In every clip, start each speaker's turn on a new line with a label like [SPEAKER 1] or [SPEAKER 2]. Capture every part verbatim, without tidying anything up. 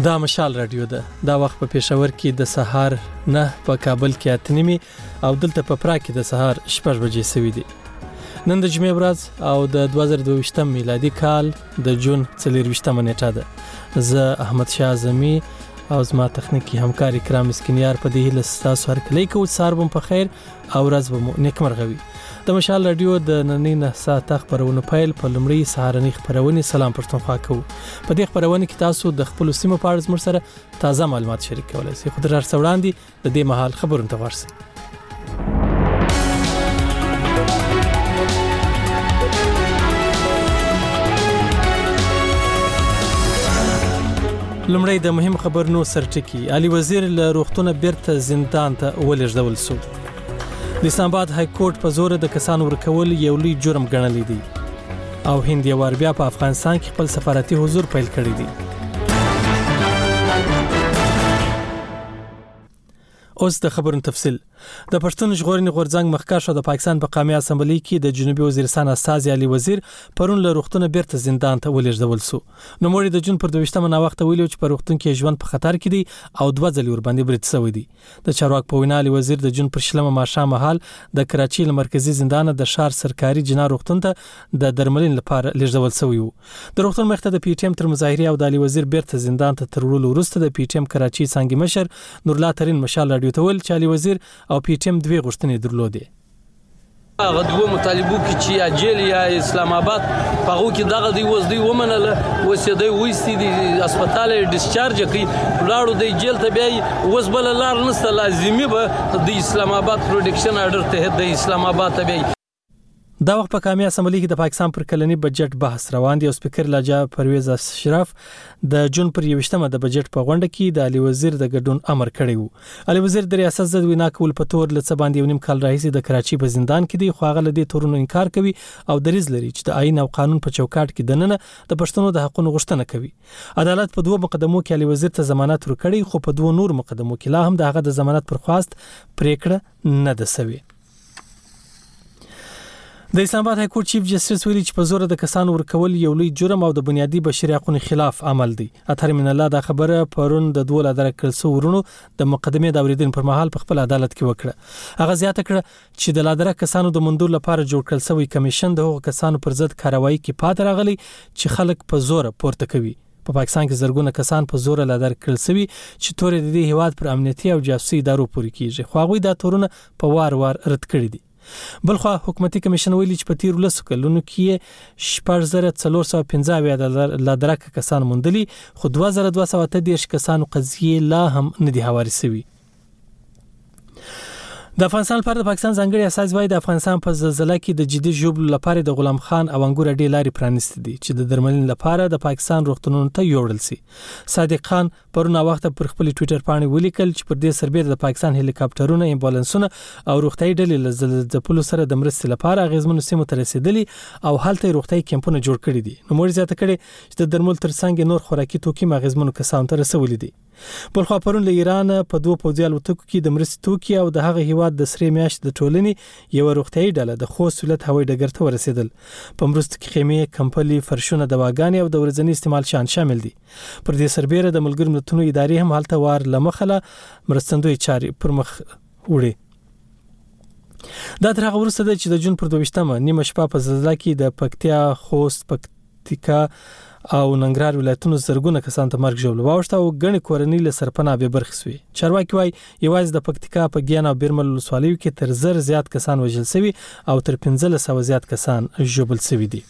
[SPEAKER 1] دا مشال رادیو ده. دا وخت په پېښور کې د سهار نه، په کابل کې اته نیمې او دلته په پراګ کې د سهار شپږ بجې سوي دي. نن د جمعې ورځ او د دوه زره دوه ویشتم میلادي کال د جون څلرویشتمه نیټه ده. زه احمد شاه اعظمي او زما تخنیکي همکار اکرام اسکندر په دې هیله ستاسو هرکلی کوو. سهار به مو په خیر او ورځ به مو نیکمرغه وي. د مشال رادیو د نننۍ نه ساعته خپرونو پیل په لومړۍ سهارنۍ خپرونې سلام پښتونخوا کوو. په دې خپرونه کې تاسو د خپل سیمو په اړه زموږ سره تازه معلومات شریک کولای شئ. خو در څه وړاندې د دې مهال خبرونه ته ورسئ. لومړی د مهم خبرونو سرټکی. علي وزیر له روغتونه بیرته زندان ته ولېږدول شو. د اسلام آباد های کورټ په زور د کسانو ورکول یو لوی جرم ګڼلی دی او هند یو وار بیا په افغانستان کې خپل سفارتي حضور پیل کړی دی. اوس د خبرونو تفصیل. د پښتون ژغورنې غورځنګ مخکښ او د پاکستان په قومي اسمبلی کې د جنوبي وزیرستان استازي علي وزیر پرون له روغتونه بیرته زندان ته ولېږدول شو. نوموړي د جون پر دویشتمه ناوخته ویلي چې په روغتون کې ژوند په خطر کې دی او دوه ځلې ورباندې برید شوی دی. د چارواکو په وینا علي وزیر د جون پر شلمه ماښام مهال د کراچۍ له مرکزي زندان د ښار سرکاري جنا روغتون ته د درملنې لپاره لېږدول شوی و. د روغتون مخ ته د پی ټی ایم تر مظاهرې او د علي وزیر بیرته زندان ته تر وړلو وروسته د پی ټی ایم کراچۍ څانګې مشر نورالله ترین مشال رادیو ته ویل چې علي وزیر او پی ټی ایم دوی غوښتنې درلودې.
[SPEAKER 2] هغه دوه مطالبو کې چې یا جیل یا اسلام آباد هغه کې دغه دی وز دی ومنله وسې دی وېستې دی هسپتال ډیسچارج کوي لاړو دی جیل ته بیا وز بل لار نسته لازمي به د اسلام آباد پروډکشن آرډر ته د اسلام آباد ته بیا. دا وخت په قومي اسمبلی کې د پاکستان پر کلنی بجټ بحث روان دی او سپیکر لاجا پرویز اشرف د جون پر یوشتمه د بجټ په غونډه کې د علي وزیر د ګډون امر کړی وو. علي وزیر د ریاست ضد وینا کول په تور لڅ باندې یو نیم کال راهیسې د کراچۍ په زندان کې دی، خو هغه له دې تورونو انکار کوي او دریځ لري چې د آئین او قانون په چوکاټ کې دننه د پښتنو د حقوقو غوښتنه کوي. عدالت په دوه مقدمو کې علي وزیر ته ضمانت ورکړي، خو په دوه نور مقدمو کې لا هم د هغه د ضمانت پر خواست پریکړه نه ده شوې. د اسلام آباد های کورټ چیف جسټس ویلي چې په زور د کسانو ورکول یو لوی جرم او د بنیادی بشري حقوقو خلاف عمل دی. اطهر من الله دا خبره پرون د دوه لادر کلسو ورونو د مقدمې د اوریدنې پر مهال په خپل عدالت کې وکړه. هغه زیاته کړه چې د لادر کسانو د منظور لپاره جوړ کړل شوی کمیشن د هغو کسانو پر ضد کاروایی کې پات راغلی چې خلک په زور پورته کوي. په پا پاکستان کې زرګونه کسان په زور لادر کړل شوی چې تورې د دې هیواد پر امنیتي او جاسوسي ادارو پورې کیږي، خو هغوی دا تورونه په وار وار رد کړي دي. بلخو حکومتي کمیشن ویلي چې په تیر لسو کلونو کې شپږ زره څلور سوه پنځه اویا لادرکه کسان موندلي، خو دوه زره دوه سوه اته دېرش کسانو قضیې لا هم نه دي هوارې شوي. د افغانستان لپاره د پاکستان ځانګړي استازي وايي د افغانستان په زلزلہ کې د جدي ژوبلو لپاره د غلام خان او انګور ډېر لارې پرانیستې دي چې د درملنې لپاره د پاکستان روغتونونو ته یوړل شي. صادق خان پرون وخت پر خپل ټوئیټر باندې ولیکل چې پر دې سربېره د پاکستان هلیکاپټرونه، امبولانسونه او روغتي ډلې له زلزلې سره د مرستې لپاره غیزمنو سیمو ته رسیدلي او هلته روغتي کمپونه جوړ کړي دي. نو موږ زیاته کړي چې د درمل ترڅنګ نور خوراکي توکي غیزمنو کسانو ته رسولي دي. بلخو پرون له ایران په دوه پوځي الوتکو کې د مرستې توکي او د هغه هیواد د سری میاشت د ټولنې یو روغتي ډله د خوست ولایت هوایي ډګر ته ورسېدل. په مرستو کې خیمې، کمپلي، فرشونه، دواګانې او د ورځني استعمال شیان شامل دي. پر دې سربېره د ملګرو ملتونو ادارې هم هلته وار لمخله مرستندوی چاري پر مخ وړي. دا تر هغه وروسته ده چې د جون پر دویشتمه نیمه شپه په زلزلہ کې د پکتیا، خوست، پکتیکا او ننګرهار ولایتونو زرګونه کسان ته مرګ ژوبل واوښته او ګڼې کورنۍ له سرپناه بې برخې شوې. چارواکي وایي یوازې د پکتیکا په ګیان او بیرمل ولسوالیو کې تر زر زیات کسان وژل شوي او تر پنځلس سوه زیات کسان ژوبل شوي دي.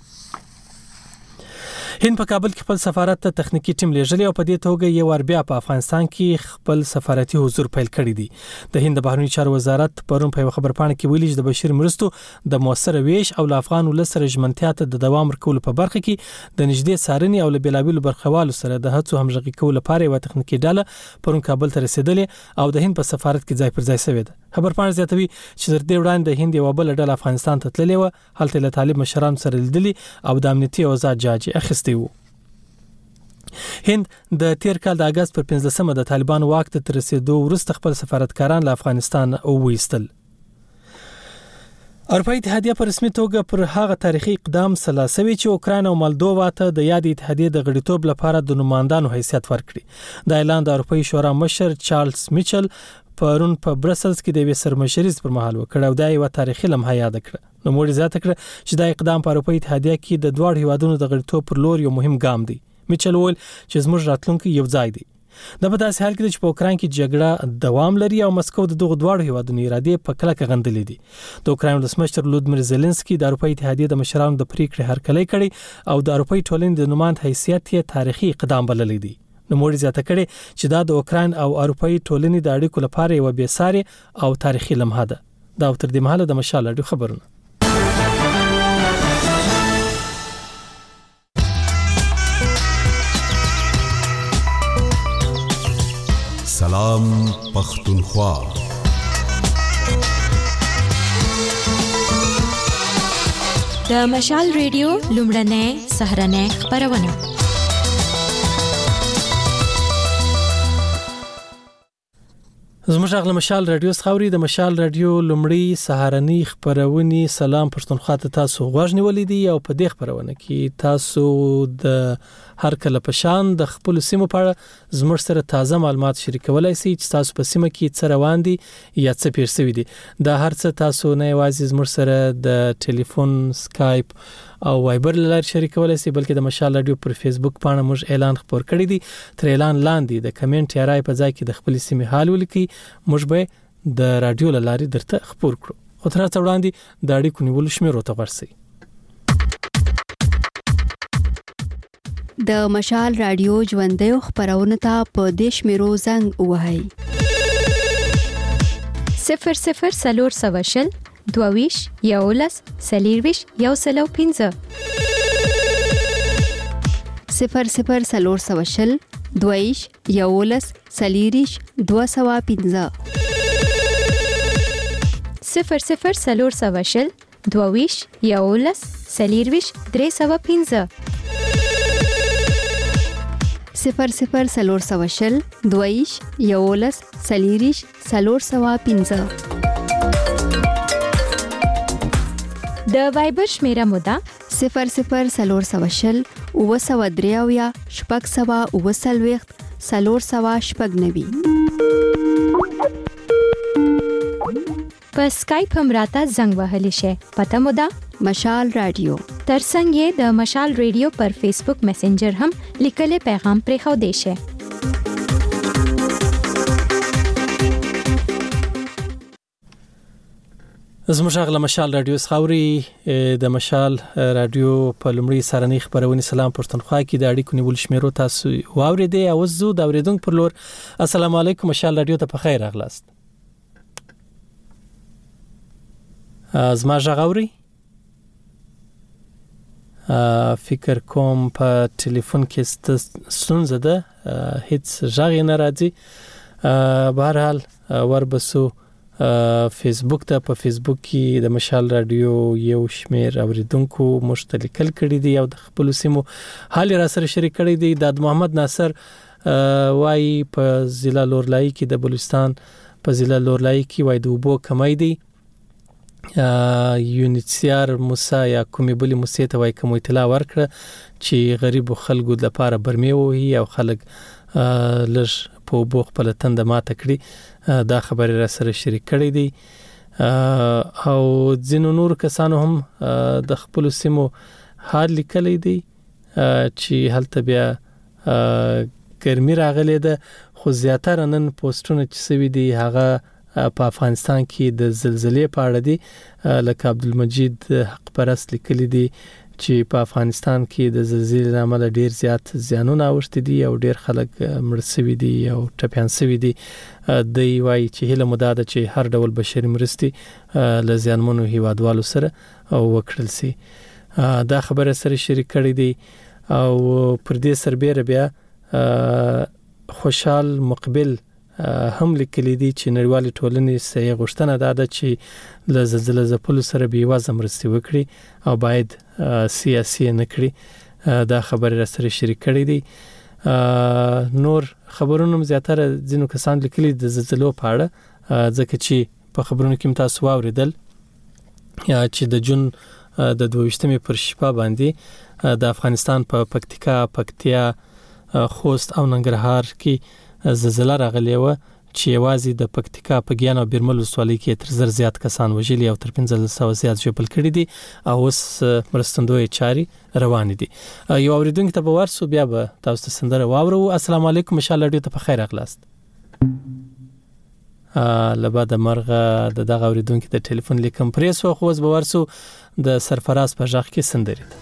[SPEAKER 2] هند په کابل کې خپل سفارت ته تخنیکی ټیم لېږلی او په دې توګه یو وار بیا په افغانستان کې خپل سفارتي حضور پیل کړی دی. د هند د بهرنیو چارو وزارت پرون په خبرپاڼه کې ویلي چې د بشري مرستو د موثر ویش او له افغان ولس سره ژمنتیا ته د دوام ورکولو په برخه کې د نږدې څارنې او له بېلابېلو برخوالو سره د هڅو همغږي کولو لپاره یوه تخنیکي ډله پرون کابل ته رسېدلې او د هند په سفارت کې ځای پر ځای شوې ده. خبرپاڼه زیاتوي چې تر دې وړاندې د هند یوه بله ډله افغانستان ته تللې وه، هلته له طالب مشرانو سره لیدلي او د امنیتي اوضاع جاج اخیستی وو. هند د تیر کال د اگست پر پنځلسمه د طالبانو واک ته رسیدو وروسته خپل سفارتکاران له افغانستان وویستل. اروپאי اتحادیه په رسمي توګه پر هغه تاریخي اقدام سلاسوي چې اوکراین او مالدووا ته د یاد اتحادیه د غړیتوب لپاره د نمائندانو حیثیت ورکړي. د اعلان د اروپאי شورا مشر چارلز میچل پرون په برسلز کې د وی سرمشریز پر مهال وکړ او دا یو تاریخي لمحه یاد کړه. نو موږ زیاته کړه چې دا اقدام په اروپאי اتحادیه کې د دوه هیوادونو د غړیتوب پر لور یو مهم ګام دی. میچل وویل چې زموږ راتلونکي یو ځای دی. دا په داسې حال کې چې په اوکراین کې جګړه دوام لري او مسکو د دغه دوه هیوادونو ارادې په کلکه غندلې دي. د اوکراین ولسمشر ولودمیر زيلنسکي د اروپאי اتحادیه د مشرانو د پریکړې هرکلی کړي او د اروپאי ټولنې د نمائند حیثیت یې تاریخي اقدام بللی دی. نو موږ زیاته کړي چې دا د اوکراین او اروپאי ټولنې د اړیکو لپاره یو بیساري او تاریخي لمحه ده. دا تر دې مهاله د مشال اړیکو خبرونه.
[SPEAKER 3] سلام پختونخوا.
[SPEAKER 4] د مشال ریډیو لومړنۍ سهرنۍ خبرونه.
[SPEAKER 2] زموږ غل مشال رادیو خوري د مشال رادیو لومړی سهارنی خبرونه. سلام پښتونخوا ته تاسو غوښ نیولې دي او په دې خبرونه کې تاسو د هر کله په شان د خپل سیمو په اړه زموږ سره تازه معلومات شریکولای شئ چې تاسو په سیمه کې څه روان دي یا څه پیر شوی دي. دا هر څه تاسو نه یوازې زموږ سره د ټلیفون، سکایپ او وایبر لاره شریکولای شئ بلکې د مشال رادیو پر فیسبوک باندې موږ اعلان خبر کړی دی. تر اعلان لاندې د کمنټ یا رائے په ځای کې د خپل سیمې حال ولیکئ. موږ به د رادیو لاره درته خبر کړو. خو تر څو وړاندې د اړیکو نیول شمیرو ته ورسئ.
[SPEAKER 5] د مشال رادیو ژوندۍ خبرونه ته په دیش میرو زنګ وهاي
[SPEAKER 4] صفر صفر سلور سواشل دوویش یولس سلیرویش یو سلو پینزه
[SPEAKER 5] صفر صفر سلور سواشل دوویش یولس سلیریش دو سوا پینزه
[SPEAKER 4] صفر صفر سلور سواشل دوویش یولس سلیرویش درې سوا پینزه
[SPEAKER 5] صفر صفر سلور سواشل دویش یولس سلیریش سلور سوا پینزه.
[SPEAKER 4] د وایبر شمیره مودا
[SPEAKER 5] صفر صفر سلور سواشل او سوا دریاویا شپږ سوا او سلويخت سلور سوا شپږ نوي.
[SPEAKER 4] په سکایپ هم راته زنګ وهلی شي. پته مودا
[SPEAKER 5] مشال رادیو.
[SPEAKER 4] ترڅنګ یې د مشال ریډیو پر فیسبوک میسنجر هم لیکل پیغام پرې خو دی شي.
[SPEAKER 2] زموږ غل مشال رادیو خوري د مشال رادیو په لومړی سرنی خبرونه. سلام پښتونخوا کې د اړیکو نیول شمیرو تاسو واوریدي او زو د اوریدونکو پر لور. السلام علیکم مشال رادیو ته په خیر راغلاست. زما ژغوري فکر کوم په ټلیفون کې ستونزه ده، هیڅ ژغ نه راځي. بهر حال وربسو فیسبوک ته په فیسبوک کې د مشال رادیو یو شمیر اوریدونکو مشترکل کړي دي او د خپل سیمو حال را سره شریک کړي دي. د محمد ناصر وای په ضلع لورلای کې د بلوچستان په ضلع لورلای کې وای د وبو کمای دي. یونیسیار موسی یا کومې بلی موسی ته وای کوم اطلاع ورکړه چې غریب خلکو لپاره برمي وي او خلک لږ په وبو خپل تند ماته کړي. دا خبره را سره شریک کړي دي او ځینو نور کسانو هم د خپل سیمو حال لیکلي دي چې هلته بیا ګرمي راغلي ده. خو زیاتره نن پوسټونه چې سوي دي هغه په افغانستان کې د زلزلې په اړه دي. لکه عبدالمجید حق پرست لیکلي دي چې په افغانستان کې د زلزلې عمل ډیر زیات زیانونه اوښتي دي او ډیر خلک مړ شوي دي او ټپيان شوي دي. د وایي چې هله مداده چې هر ډول بشري مرستې ل زیانمنو هیوادوالو سره وکړل سي. دا خبره سره شریک کړي دي او پر دې سربېره بیا خوشحال مقبل هم لیکلي دي چې نړیوال ټولنې سې غوښتنه ده چې ل زلزلې زپلو سره به وازم مرستې وکړي او باید سیاسي نه کړي. دا خبره سره شریک کړي دي. نور خبرونه زیاتره ځینو کسان لیکلي د زلزلو په اړه ځکه چې په خبرونو کې تاسو واوریدل چې د جون د دویشتمې پر شپه باندې د افغانستان په پکتیکا، پکتیا، خوست او ننګرهار کې زلزلہ راغلی و چې یوازې د پکتیکا په ګیان او بیرمل ولسوالۍ کې تر زر زیات کسان وژلي او تر پنځه سوه زیات ژوبل کړي دي او اوس مرستندوی چاري روان دي. یو اوریدونکو ته به ورسو بیا به تاسو ته سندره واورو. السلام علیکم، ان شاء الله ډیر ته په خیر اغلاست. لبا د مرغه د دغه اوریدونکو د ټلیفون لیکم پریس او خوځ به ورسو د سرفراز په ځخ کې سندري.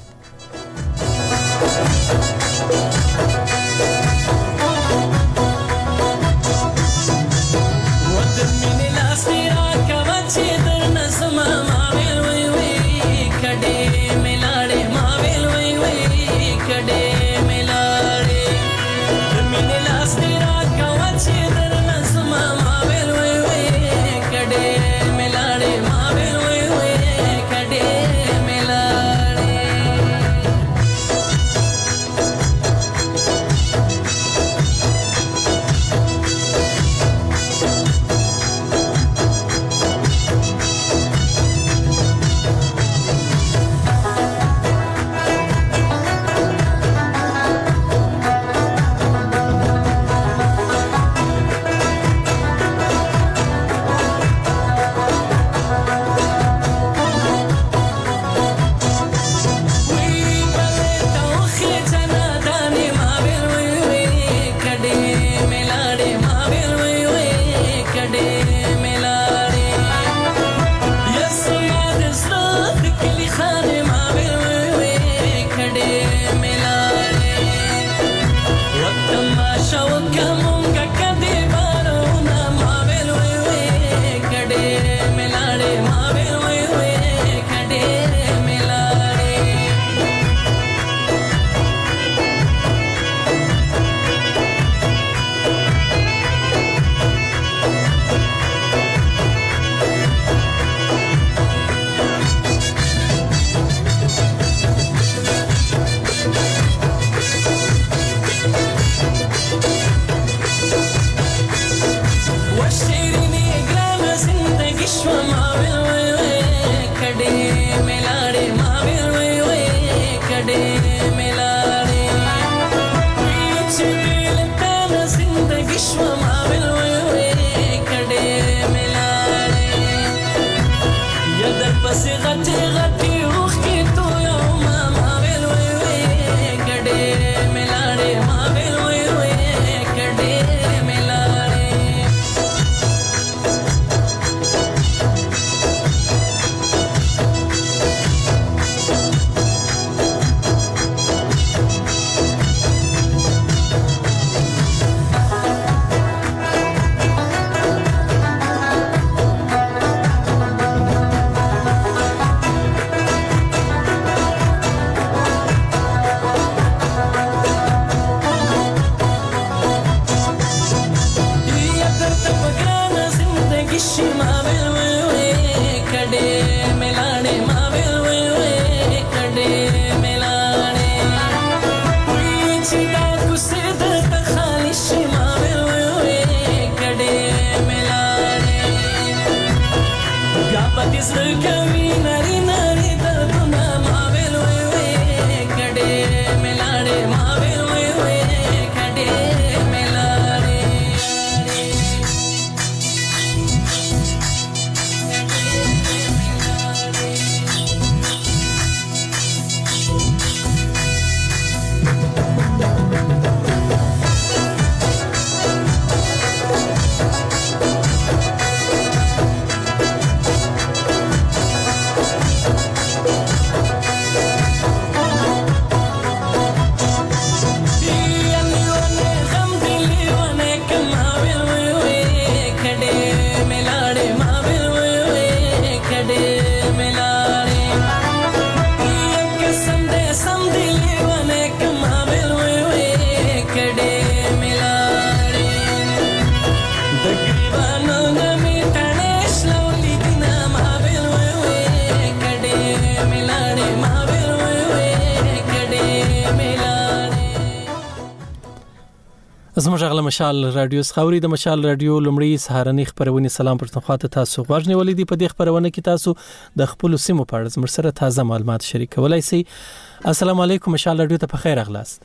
[SPEAKER 2] زموږ غل مشال رادیو خاوري د مشال رادیو لمړی سهارنی خبرونه سلام پرتنخوا ته تاسو غوښنی ولیدي په دې خبرونه کې تاسو د خپل سیمو په اړه زموږ سره تازه معلومات شریکولای شئ. السلام علیکم مشال رادیو ته په خیر اغلاست.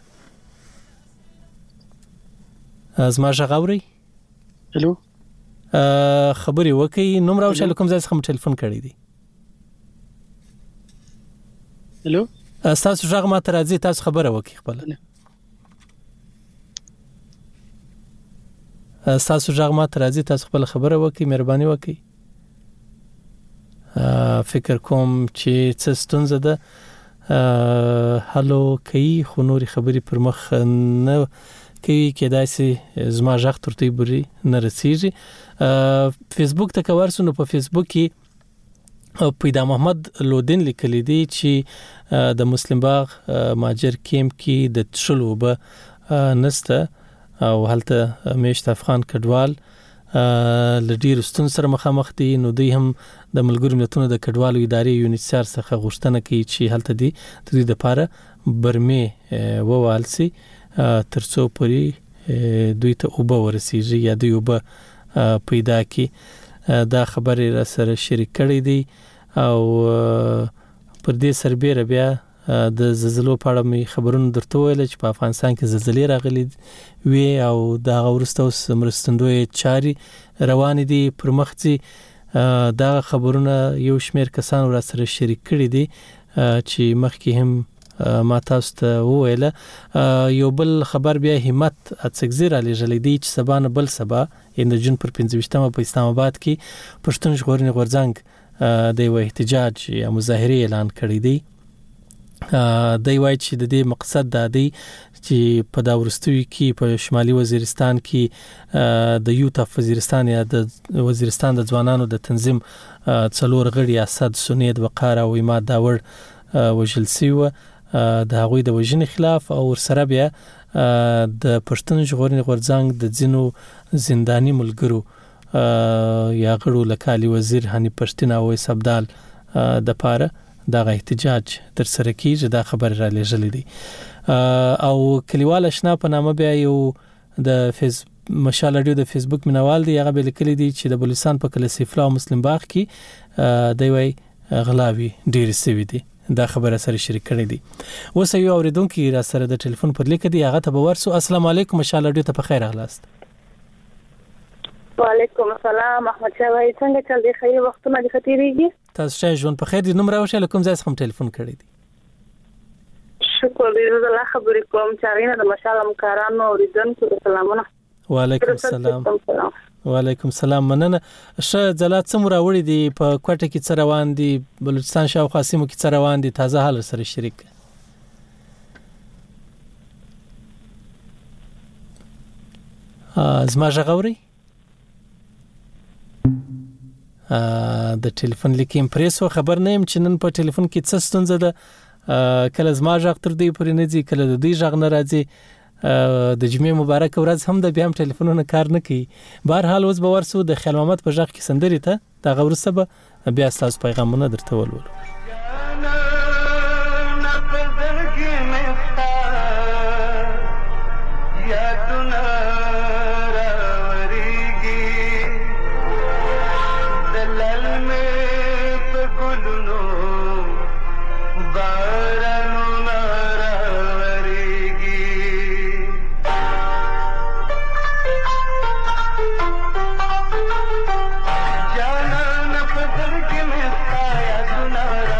[SPEAKER 2] زما غاوري
[SPEAKER 6] هلو
[SPEAKER 2] خبري وکي نوم راوښه کوم ځای څخه ټلیفون کړی دی.
[SPEAKER 6] هلو
[SPEAKER 2] تاسو ژغ ما ته راځي تاسو خبره وکي خپل تاسو ژغ ما ته راځي تاسو خپل خبره وکي مهرباني وکي. فکر کوم چې څه ستونزه ده هلو کوي خو نوري خبري پر مخ نه کوي کېدای سي زما ژغ ترته بوري نه رسیږي. فیسبوک ته کورسو نو په فیسبوک کې پیدا محمد لودین لیکلی دی چې د مسلم باغ ماجر کیمپ کې د تشلو به نسته او هلته میشت افغان کډوال لډیر ستون سره مخامخ دي. نو دوی هم د ملګرو ملتونو د کډوالو ادارې یونیسار څخه غوښتنه کوي چې هلته دي د دوی لپاره برمه ووالسي ترڅو پوری دوی ته اوبه ورسیږي یا دوی اوبه پیدا کی. دا خبرې را سره شریک کړې دي او پر دې سربېره بیا د زلزلو په اړه می خبرونه درته ویل چې په افغانستان کې زلزلې راغلي وي او دا ورسته اوس مرستندوی چاري روان دي پر مخ دي. دا خبرونه یو شمیر کسان را سره شریک کړي دي چې مخکې هم ما تاسو ته وویل. یو بل خبر بیا همت اڅګزیر علی جلیدی چې سبا نه بل سبا د جون پر پنځه ویشتمه په اسلام آباد کې پښتون ژغورنې غورځنګ د یو احتجاج یا مظاهره اعلان کړی دی. دوی وایي چې د دې مقصد دا دی چې په دا ورستوي کې په شمالي وزیرستان کې د یوت اف وزیرستان یا د وزیرستان د ځوانانو د تنظیم څلور غړي اسد سنید وقار او اماد داور وجل سیو د هغوی د وژنې خلاف او سره بیا د پښتون ژغورنې غورځنګ د ځینو زنداني ملګرو یا غړو لکه علي وزیر هاني پښتون او سبدال د پاره دا احتجاج تر سره کیږي. دا خبر را لېږلې دي او کلیوال آشنا په نامه بیا یو د فیس مشال رادیو د فیسبوک منوال دی هغه به لیکلي دي چې د بلوچستان په کله سیفلا مسلم باغ کې دی وای غلاوي ډیر سوي دي. دا خبره سره شریک کړی دي. اوس یو اوریدونکو را سره د ټلیفون پر لیک دی هغه ته به ورسو. السلام علیکم مشال رادیو ته په خیر اغلاست.
[SPEAKER 7] وعلیکم السلام احمد شاه وای څنګه چل دی خیر وختونه د خطرېږي
[SPEAKER 2] تاسو ته ژوند په خیر دي. نوم راوښه کوم ځای څخه ټلیفون کړی دی.
[SPEAKER 7] شکر دې زه الله خبرې کوم چارینه د مشال همکارانو اوریدونکو سلامونه.
[SPEAKER 2] وعلیکم السلام. وعلیکم السلام مننه. شه زلات سم راوړي دي په کوټه کې څه روان دي بلوچستان شاوخوا سیمو کې څه روان دي تازه حال سره شریک. زما غاوري د ټلیفون لیک امپریسو خبر نه يم چې نن په ټلیفون کې څه ستونزه ده. کله زما ژغ تر دې پورې نه ځي کله د دې ژغ نه راځي. د جمعې مبارک ورځ هم د بیا هم ټلیفونونه کار نه کوي. بهر حال اوس به ورسو د خیال محمد په ژغ کې سندري ته دا غورسه به بیا تاسو پیغامونه درته ولولو.
[SPEAKER 8] जाना न पदर के में आया दुनारा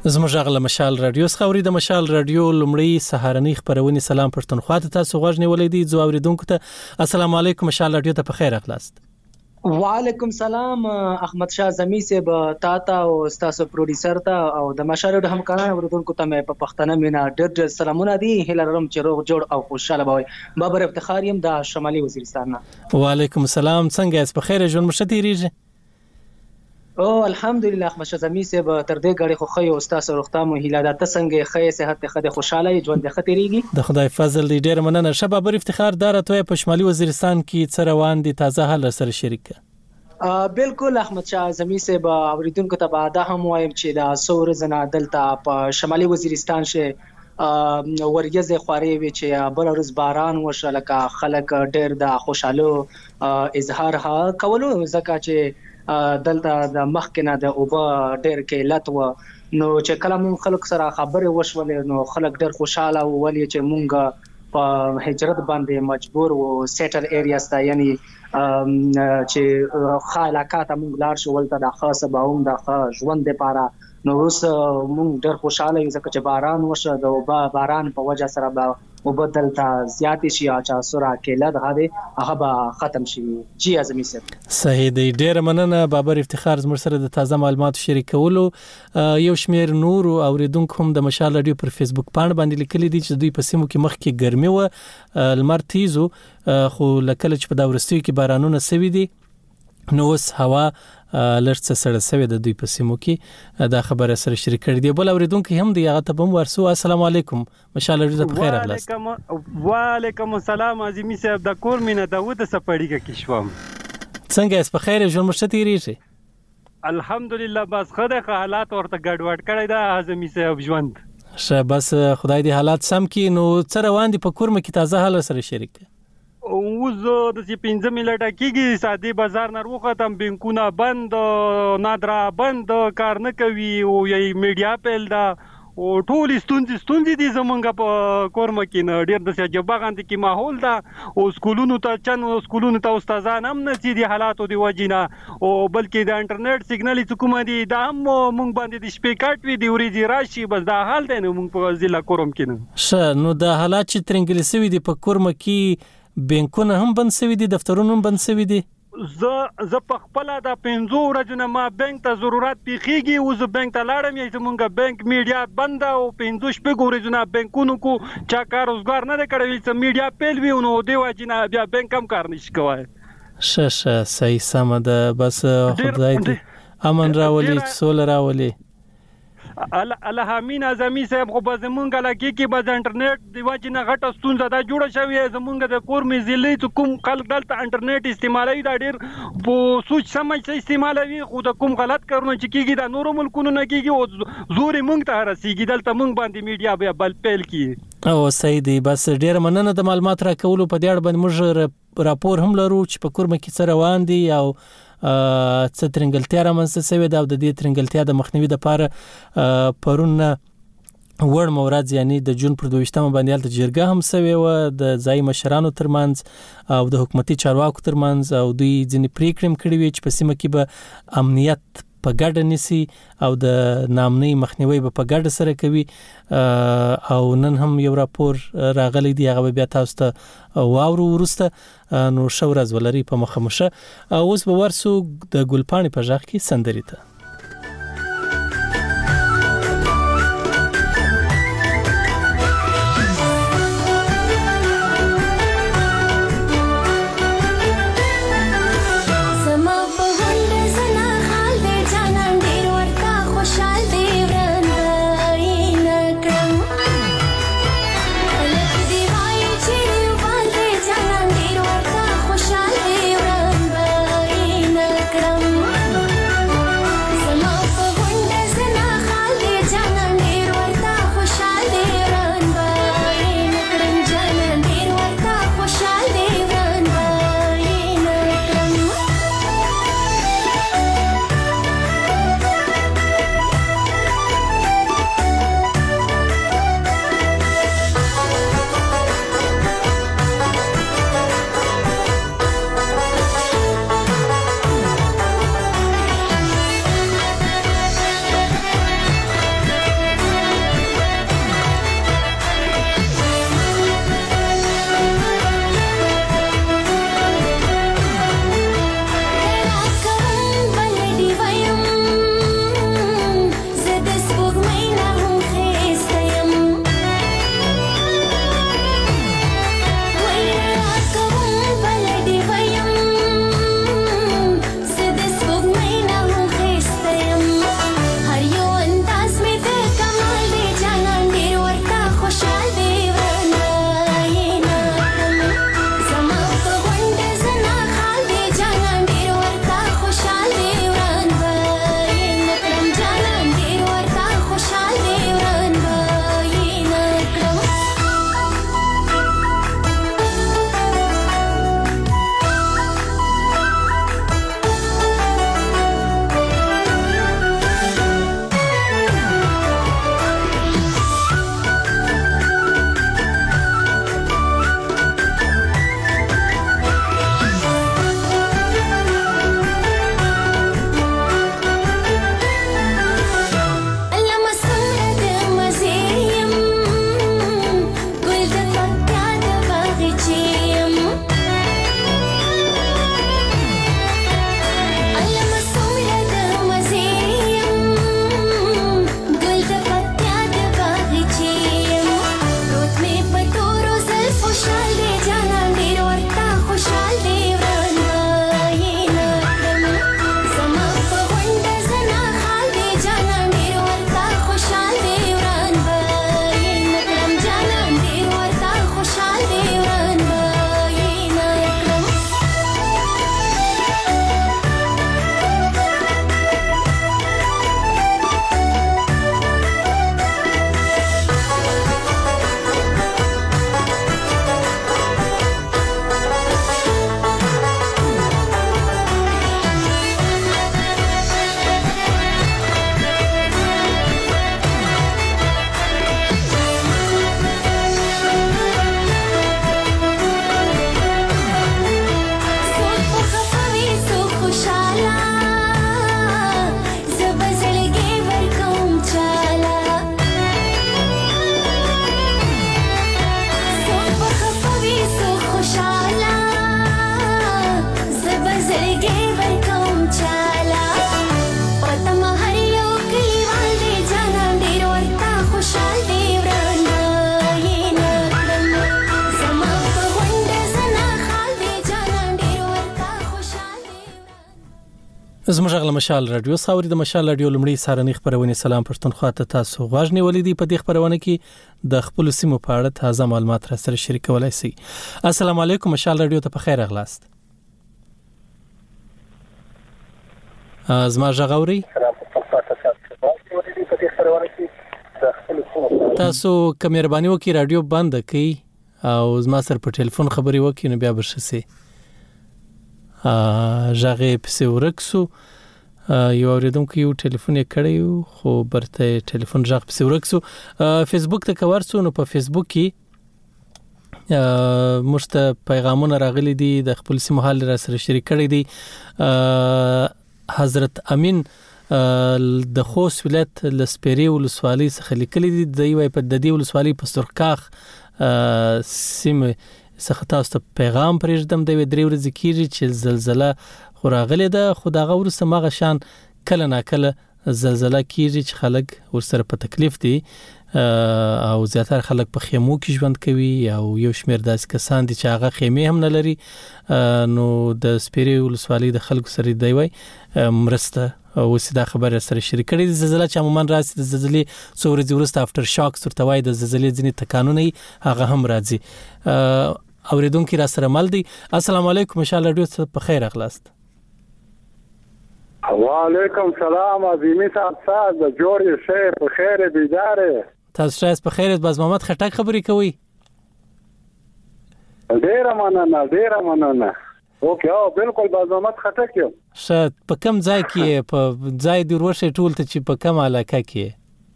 [SPEAKER 2] زموږ غل مشال رادیو څخه د مشال رادیو لمړی سهارنی خبرونه سلام پښتونخوا ته تاسو غوښنه ولې دي زو اوریدونکو ته السلام علیکم مشال رادیو ته په خیر اخلاص.
[SPEAKER 8] وعلیکم سلام احمد شاه زمی صاحب تاته او تاسو پروډوسر ته او د مشال رادیو همکارانو اوریدونکو ته مې په پښتنه مینا ډېر ډېر سلامونه دي. هیله لرم چې روغ جوړ او خوشاله وي. بابر افتخار یم د شمالي وزیرستان نه.
[SPEAKER 2] وعلیکم السلام څنګه یاست په خیر ژوند مشته تیریږي؟
[SPEAKER 8] او الحمدلله احمد شاه زمی صاحب تر دې غړي خو خو او تاسو روغتیا مو هیله ده څنګه خې صحت ته خوشاله ژوند د خطرېږي.
[SPEAKER 2] د خدای فضل دی ډېر مننه. شباب بر افتخار دار ته په شمالي وزیرستان کې څه روان دي تازه حال سره شریک.
[SPEAKER 8] بالکل احمد شاه زمی صاحب اوریدونکو ته بعد هم وایم چې د سور زنا دلته په شمالي وزیرستان شه ورګزه خوري وی چې بل ورځ باران وشو لکه خلک ډېر د خوشاله اظهار ها کولو ځکه چې دلته د مخکنه د اوبه ډېر قلت و نو چې کله مون خلک سره خبرې وشولې نو خلک ډېر خوشاله ولې چې مونږ په هجرت باندې مجبور و سیټل ایریاز ته یعنی چې خالاکات مونږ لار شو ولته د خاصه باوم د خاص ژوند لپاره نو اوس مونږ ډېر خوشاله یو ځکه چې باران وشو د اوبه باران په وجه سره به وبدل تا زیاتې شي اچا سره کېله دغه هغه به ختم شي. جی اعظمي صاحب
[SPEAKER 2] صحیح دی ډېر مننه. بابر افتخار زموږ سره د تازه معلوماتو شریکولو. یو شمیر نور اوریدونکو هم د مشال رادیو پر فیسبوک باندې باندې لیکلي دي چې دوی په سیمو کې مخ کې ګرمي و لمر تیزو خو لکه چې په دا ورستیو کې بارانونه سوي دي نو اوس هوا لړڅ سره سوي د دوی په سیمو کې دا خبره سره شریک کړي دي. بل اوریدونکو هم دی هغه ته بم ورسو. السلام علیکم مشال رضا په خیر اخلاص.
[SPEAKER 9] وعلیکم السلام اعظمي صاحب د کور مینه داوود سپړیګه کې شوم.
[SPEAKER 2] څنګه اس په خیر ژوند مشته تیریږي؟
[SPEAKER 9] الحمدلله بس خدای حالات ورته ګډوډ کړی دا اعظمي صاحب ژوند
[SPEAKER 2] شه بس خدای دې حالات سم کړي. نو څه روان دي په کور مې کې تازه حال سره شریک
[SPEAKER 9] اوس د چې پنځه میلټه کېږي ساده بازار نه وروختم بانکونه بند نادرا بند کار نه کوي او یې میډیا پیل دا او ټول ستونزې ستونزې دي زمونږ په کورم کې نه ډېر د سجبا غاندې کې ماحول دا او سکولونو ته چن سکولونو ته استادان هم نه سي دي حالاتو دی وجینا او بلکې د انټرنیټ سیګنال حکومت دي دا هم مونږ باندې د شپې کټ وی دی ورې راشي بس دا حال دی نو مونږ په ضلع کورم کې نه
[SPEAKER 2] ش نو د حالات چې ترنګل سوي دي په کورم کې بانکونه هم بند سوي دي دفترونه هم بند سوي دي.
[SPEAKER 9] زه زه په خپل د پنځو ورځې نه ما بانک ته ضرورت پیخیږي او زه بانک ته لاړم یې زمونږ بانک میډیا بند او پنځو شپږ ورځې نه بانکونو کو چا کار روزګار نه کړی چې میډیا پیل وی نو دی واجنه بیا بانک هم کار نشي کوي.
[SPEAKER 2] ش ش صحیح سم ده بس خدای دې امن راولي سول راولي.
[SPEAKER 9] الله امین اعظمي صاحب خو به زمونږ لکه کې به انټرنیټ دی واجنه غټه ستونزه دا جوړه شوې زمونږ د کور مې ضلع کوم خلک دلته انټرنیټ استعمالوي دا ډېر په سوچ سمج استعمالوي خو د کوم غلط کارونه چې کېږي د نورو ملکونو نه کېږي او زوري مونږ ته رسیږي دلته مونږ باندې میډیا بیا بل پیل کیږي.
[SPEAKER 2] او صحیح دی بس ډېر مننه د معلومات راکولو په دې اړه باندې موږ راپور هم لرو چې په کور مې کې څه روان دي او څه ترنګلتیا رامنځته شوې ده او د دې ترنګلتیا د مخنیوي لپاره پرون وړ مورز یعنی د جون پر دویشتمه باندې د جرګه هم شوې و د ځای مشرانو ترمنځ او د حکومتي چارواکو ترمنځ او دوی ځینې پریکړې هم کړې وي چې په سیمه کې به امنیت په ګډه نسی او د نامنۍ مخنیوي به په ګډه سره کوي او نن هم یو راپور راغلی دی هغه بیا تاسو ته واورو ورسته نو شو ورځ ولري په مخمشه اوس به ورسو د ګلپاڼې په ژغ کې سندري ته. زموږ غل مشال رادیو څاوري د مشال رادیو لمړی سارنې خبرونه سلام پښتونخوا ته تاسو غواړنی ولیدي په دې خبرونه کې د خپل سیمو په اړه تازه معلومات را سره شریکولای شئ. السلام علیکم مشال رادیو ته په خیر اغلاست. زما ژغوري تاسو کوم مهرباني وکړئ رادیو بند کړئ او زما سره په ټلیفون خبري وکړئ نو بیا برشسي ژغه په ورکسو یو اوریدونکو یو ټلیفون یې کړی خو برته ټلیفون ژغ په ورکسو فیسبوک ته کورسو نو په فیسبوک کې مشته پیغامونه راغلي دي د خپل سیمه حال را سره شریک کړي دي. حضرت امین د خوست ولایت لسپری ولسوالۍ څخه لیکلي دي د یوې په د دې ولسوالۍ په سرکاخ سیمه څخه تاسو ته پیغام پرېږدم د درې ورځې کېږي چې زلزلہ خو راغلې ده خو دغه وروسته مغه شان کله ناکله زلزلہ کېږي چې خلک ورسره په تکلیف دي او زیاتره خلک په خیمو کې ژوند کوي او یو شمېر داسې کسان دي چې هغه خیمې هم نه لري. نو د سپیرې ولسوالۍ د خلکو سره دی وای مرسته او سیده خبره سره شریک کړي. زلزلہ چې عموما راځي د زلزلې څو ورځې وروسته افټر شاک ورته وای د زلزلې ځینې تکانونه هغه هم راځي. اوریدونکو را سره مل دي. السلام علیکم مشال رادیو ته په خیر اغلاست.
[SPEAKER 10] وعلیکم سلام عظیمی صاحب صاحب د جوړې شه په خیر بیداره
[SPEAKER 2] تاسو شایست په خیر باز محمد خټک خبرې کوي.
[SPEAKER 10] ډیر مننه ډیر مننه. اوکې او بالکل باز محمد خټک یو.
[SPEAKER 2] شه په کوم ځای کې په ځای دی ورشه ټول ته چې په کوم علاقه کې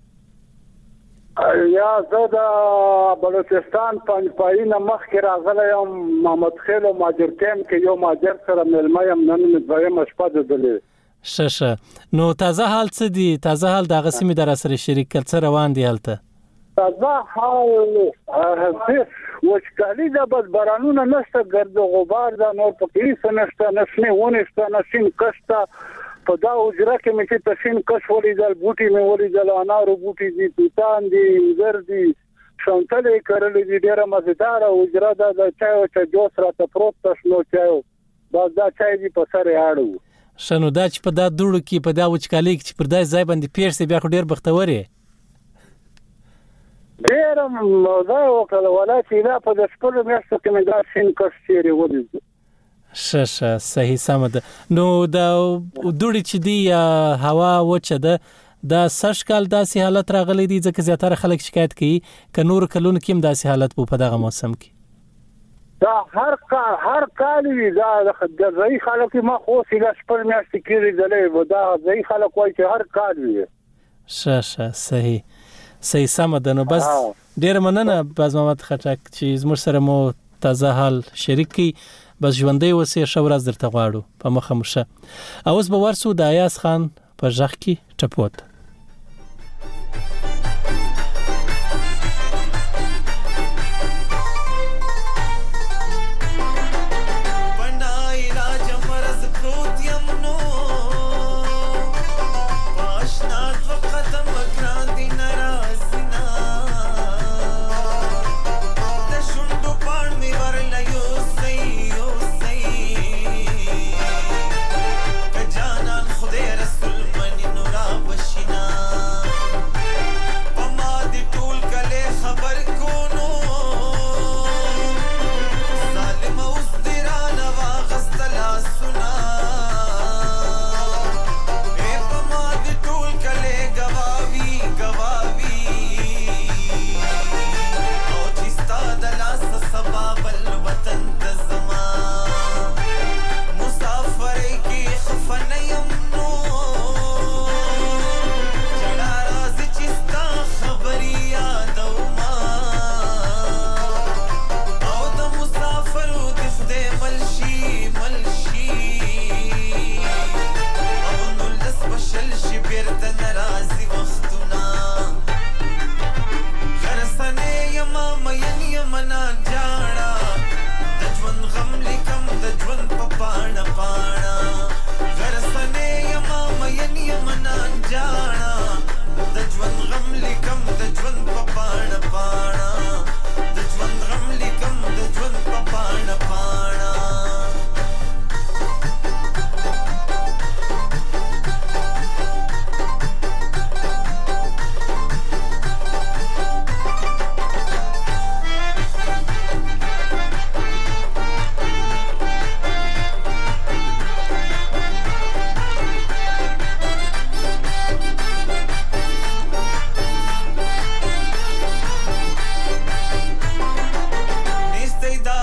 [SPEAKER 10] یا زه د بلوچستان پنځپای نه مخ کې راغلی یم محمد خیل او ماجر کیم کې یو ماجر سره ملما یم نن مې دویم شپه دلې.
[SPEAKER 2] شه شه نو تازه حال څه دی؟ تازه حال د غسمی در سره شریک کړ څه روان دی هلته؟
[SPEAKER 10] تازه حال وچکالي د بس بارانونه نشته ګرد و غبار دا نور پکې څه نشته نشنه ونه شته نشین کشته په دا اجرا کې مې چې تشین کش ولیدل بوټي مې ولیدل انارو بوټي دي توتان دي انځر دي شونتلې کړلې دي ډېره مزیدار اجرا دا د چای او چای جوس راته پروت تاسو نو چای بس دا چای دي په سره اړو
[SPEAKER 2] شنو دا چې په دا دوړو کې په دا وچکالي کې چې پر دای ځای باندې پیر سي بیا خو ډېر بختوري
[SPEAKER 10] ډېر موضوع وکړه ولکه دا په د خپل میاشتو کې مې دا شین کش چیرې ولیدل.
[SPEAKER 2] شه شه صحیح سم ده. نو دا دوړي چې دی هوا وچه ده دا سږ کال داسې حالت راغلی دی ځکه زیاتره خلک شکایت کوي که نور کلونو کې هم داسې حالت په دغه موسم کې
[SPEAKER 10] دا هر کال هر کال وی دا د ځای خلک ما خو سیګه خپل میاشتې کې دلې دا ځای خلک وایي چې هر کال وی.
[SPEAKER 2] شه شه صحیح صحیح سم ده. نو بس ډیر مننه باز محمد خټک چې زموږ سره مو تازه حال شریک کی. بس ژوندۍ اوسې ښه ورځ درته غواړو په مخه مو ښه. اوس به ورسو د ایاز خان په غږ کې ټپوت.
[SPEAKER 11] She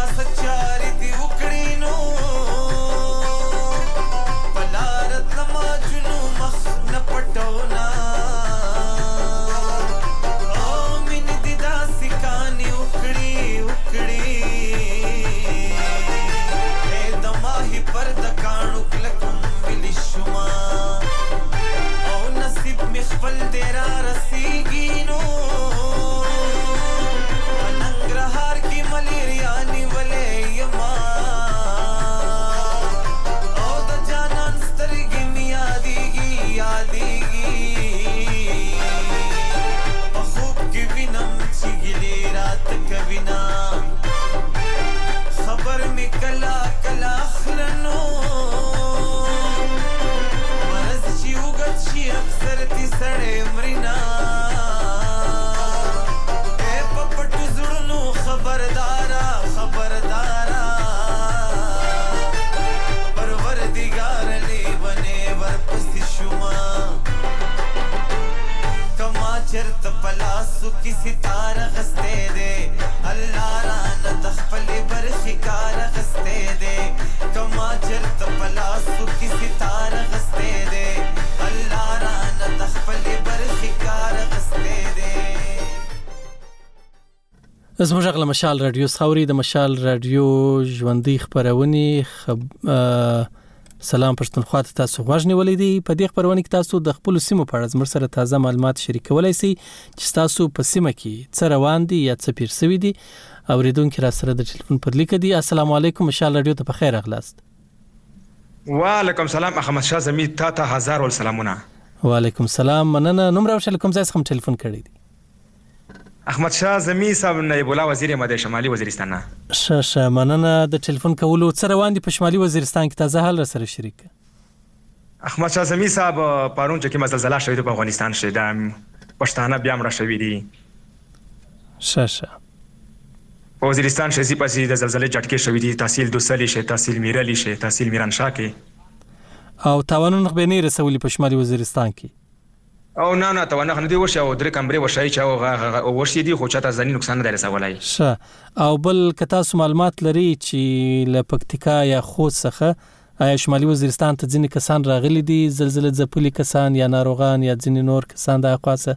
[SPEAKER 11] سچاري دی وکړینو بلارت لما جنو مخ نه پټونا او من دي داسې کاني وکړي وکړي اے دماهي پر د کانو کلکم ملي شما او نصیب می خپل ډیر رسیږي نو ننګرهار کې ملیریا نیولې یما او د جانان سترګې می یادېږي یادېږي په خوب کې وینم چې ګلې رات کوینا خبر می کلا کلا اخلنو مرز چې وګت شي اکثر تی سړې مرینا اے پپټو زړونو خبردارا خبردارا پروردگار لیونه ورپسې شوما کما چرت پلاسو کی ستاره غسته دے الله را نه تخپل برخی کار غسته دے کما چرت پلاسو کی ستاره غسته دے الله را نه تخپل برخی کار غسته دے.
[SPEAKER 2] زموږ غل مشال رادیو خوري د مشال رادیو ژوندۍ خبرونه خب... سلام پښتونخوا ته تاسو غوښنی ولیدي په دې خبرونه کې تاسو د خپل سیمو په اړه زموږ سره تازه معلومات شریکولای شئ چې تاسو په سیمه کې څه روان دي یا څه پیر سوي دي اوریدونکو را سره د ټلیفون پر لیک دي. السلام علیکم مشال رادیو ته په خیر اغلاست.
[SPEAKER 12] وعلیکم سلام احمد شاه زمي تا ته هزار ول سلامونه.
[SPEAKER 2] وعلیکم سلام مننه. نوم راوښل کوم ځای څخه ټلیفون کړی دی؟
[SPEAKER 12] احمد شاه زمي صاحب نایب الله وزیر مده شمالي وزیرستان نه.
[SPEAKER 2] شه شه مننه د ټلیفون کولو. څه روان دي په شمالي وزیرستان کې تازه حال سره شریک؟
[SPEAKER 12] احمد شاه زمي صاحب پرون چې کومه زلزلہ شوې په افغانستان شې د پښتانه بیا مړه شوې دي.
[SPEAKER 2] شه شه
[SPEAKER 12] وزیرستان شې پسې د زلزلې جټکې شوې دي. تحصیل دوسلی شې تحصیل میرلی شې تحصیل میرانشاه کې
[SPEAKER 2] او تاوانونه به نه رسولي په شمالي وزیرستان کې.
[SPEAKER 12] او نه نه توانه نه دی وشه او درې کمرې وشای چې او ورشي دي خو چاته ځنی نقصان نه رسولای.
[SPEAKER 2] شه او بل کتا سو معلومات لري چې ل پکتیکا یا خوست څخه آیا شمالي وزیرستان ته ځینې کسان راغلي دي زلزلې ځپلي کسان یا ناروغان یا ځینې نور کسان د اقواسه؟